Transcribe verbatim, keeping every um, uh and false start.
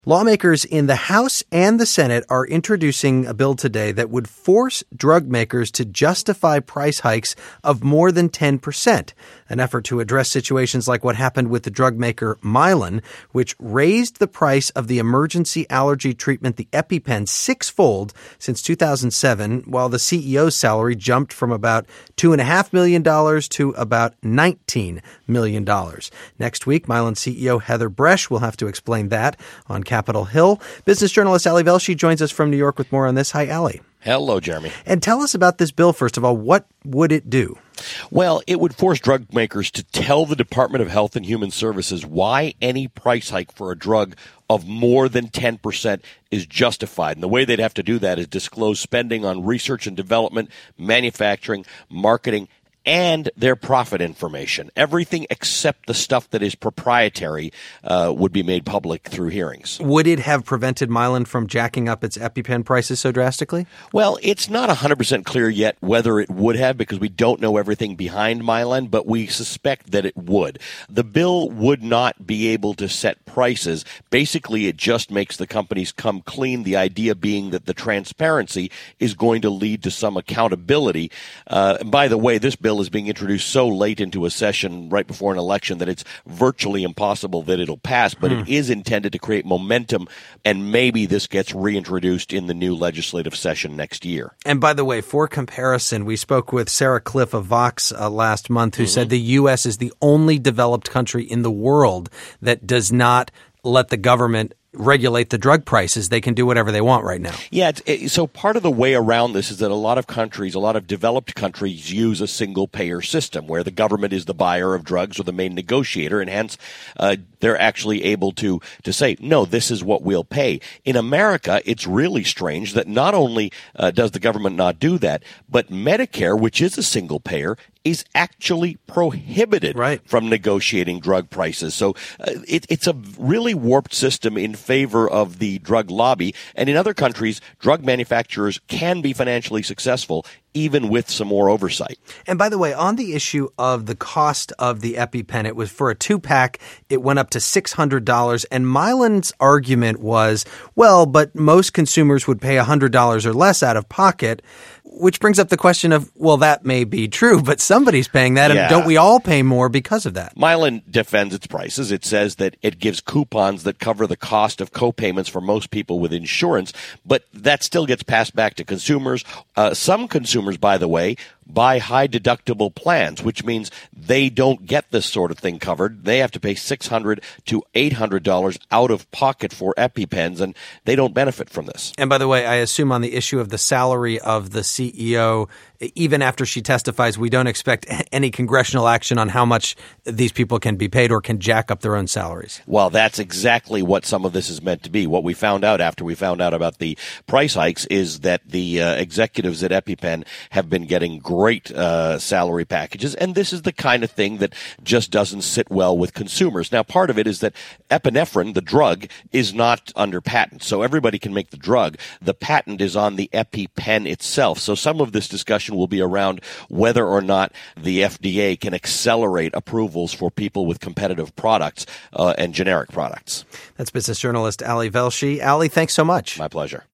Lawmakers in the House and the Senate are introducing a bill today that would force drug makers to justify price hikes of more than ten percent, an effort to address situations like what happened with the drug maker Mylan, which raised the price of the emergency allergy treatment, the EpiPen, sixfold since two thousand seven, while the C E O's salary jumped from about two point five million dollars to about nineteen million dollars. Next week, Mylan C E O Heather Bresch will have to explain that on Capitol Hill. Business journalist Ali Velshi joins us from New York with more on this. Hi, Ali. Hello, Jeremy. And tell us about this bill, first of all. What would it do? Well, it would force drug makers to tell the Department of Health and Human Services why any price hike for a drug of more than ten percent is justified. And the way they'd have to do that is disclose spending on research and development, manufacturing, marketing, and their profit information. Everything except the stuff that is proprietary uh, would be made public through hearings. Would it have prevented Mylan from jacking up its EpiPen prices so drastically? Well, it's not one hundred percent clear yet whether it would have, because we don't know everything behind Mylan, but we suspect that it would. The bill would not be able to set prices. Basically, it just makes the companies come clean, the idea being that the transparency is going to lead to some accountability. Uh, and by the way, this bill is being introduced so late into a session right before an election that it's virtually impossible that it'll pass, but mm. it is intended to create momentum, and maybe this gets reintroduced in the new legislative session next year. And by the way, for comparison, we spoke with Sarah Cliff of Vox uh, last month, who mm-hmm. said the U S is the only developed country in the world that does not let the government regulate the drug prices. They can do whatever they want right now. Yeah, it's, it, so part of the way around this is that a lot of countries, a lot of developed countries use a single-payer system where the government is the buyer of drugs or the main negotiator, and hence uh, they're actually able to, to say, no, this is what we'll pay. In America, it's really strange that not only uh, does the government not do that, but Medicare, which is a single-payer, is actually prohibited right. from negotiating drug prices. So uh, it, it's a really warped system in favor of the drug lobby. And in other countries, drug manufacturers can be financially successful even with some more oversight. And by the way, on the issue of the cost of the EpiPen, it was for a two-pack, it went up to six hundred dollars. And Mylan's argument was, well, but most consumers would pay one hundred dollars or less out of pocket, which brings up the question of, well, that may be true, but somebody's paying that, yeah. and don't we all pay more because of that? Mylan defends its prices. It says that it gives coupons that cover the cost of co-payments for most people with insurance, but that still gets passed back to consumers. Uh, some consumers, by the way, buy high deductible plans, which means they don't get this sort of thing covered. They have to pay six hundred dollars to eight hundred dollars out of pocket for EpiPens, and they don't benefit from this. And by the way, I assume on the issue of the salary of the C E O, even after she testifies, we don't expect any congressional action on how much these people can be paid or can jack up their own salaries. Well, that's exactly what some of this is meant to be. What we found out after we found out about the price hikes is that the uh, executives at EpiPen have been getting great uh, salary packages, and this is the kind of thing that just doesn't sit well with consumers. Now, part of it is that epinephrine, the drug, is not under patent, so everybody can make the drug. The patent is on the EpiPen itself, so some of this discussion will be around whether or not the F D A can accelerate approvals for people with competitive products uh, and generic products. That's business journalist Ali Velshi. Ali, thanks so much. My pleasure.